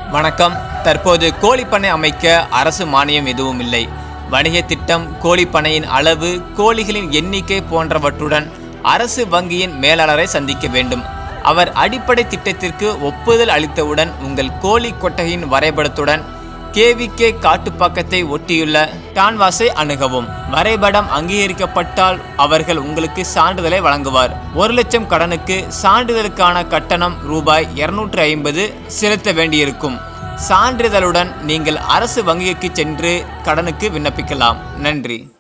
வணக்கம். தற்போது கோழிப்பண்ணை அமைக்க அரசு மானியம் எதுவும் இல்லை. வணிக திட்டம், கோழிப்பண்ணையின் அளவு, கோழிகளின் எண்ணிக்கை போன்றவற்றுடன் அரசு வங்கியின் மேலாளரை சந்திக்க வேண்டும். அவர் அடிப்படை திட்டத்திற்கு ஒப்புதல் அளித்தவுடன் உங்கள் கோழி கொட்டகையின் வரைபடத்துடன் KVK காட்டுப்பாக்கத்தை ஒட்டியுள்ள டான்வாஸை அணுகவும். வரைபடம் அங்கீகரிக்கப்பட்டால் அவர்கள் உங்களுக்கு சான்றிதழை வழங்குவார். 1 லட்சம் கடனுக்கு சான்றிதழுக்கான கட்டணம் ரூபாய் 250 செலுத்த வேண்டியிருக்கும். சான்றிதழுடன் நீங்கள் அரசு வங்கிக்கு சென்று கடனுக்கு விண்ணப்பிக்கலாம். நன்றி.